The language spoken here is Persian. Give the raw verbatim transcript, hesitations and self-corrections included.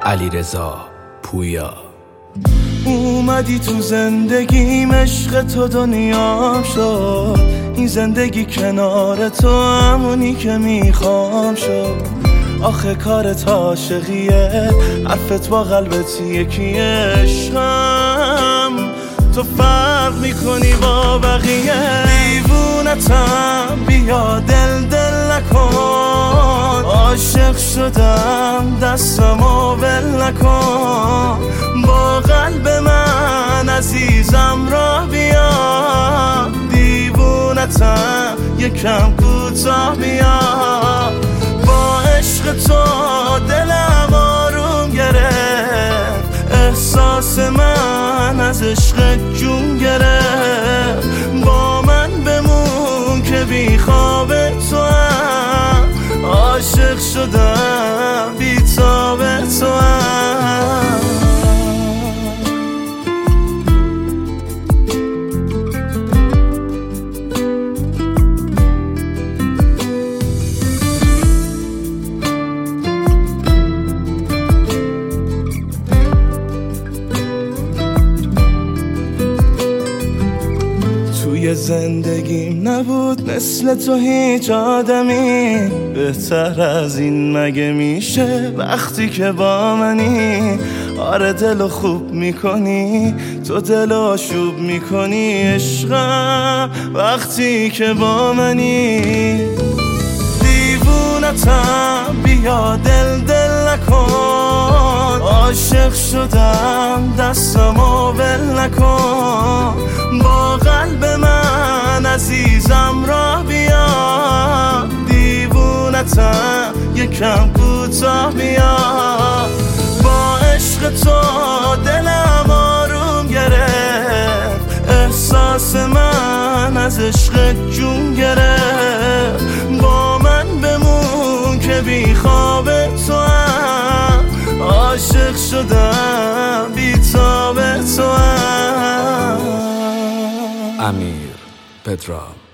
علیرضا پویا. اومدی تو زندگیم، عشق تو دنیام شد. این زندگی کنار تو همونی که میخوام شد. آخه کارت عاشقیه، حرفت با قلبت یکیه. عشقم تو فرق میکنی با بقیه. دیوونتم بیا دل دل نکن. عاشق شدم دستمو ول نکن. با قلب من عزیزم را بیا. دیوونتم یکم کوتاه بیا. با عشق تو دلم آروم گرفت. احساس من از عشق جون گرفت. با من بمون که بی خواب تو هم. عاشق شدم بی تاب تو هم. توی زندگیم نبود مثل تو هیچ آدمی. بهتر از این مگه میشه وقتی که با منی. آره دلو خوب میکنی، تو دلو آشوب میکنی. عشقم وقتی که با منی. دیوونتم بیا دل دل نکن. عاشق شدم دستمو ول نکن. با قلب من عزیزم را بیا. دیوونتم یکم کوتاه بیا. با عشق تو دلم آروم گرفت. احساس من از عشق جون گرفت. با من بمون که بی خواب تو هم. عاشق شدم بی تاب تو هم. امیر پدرام.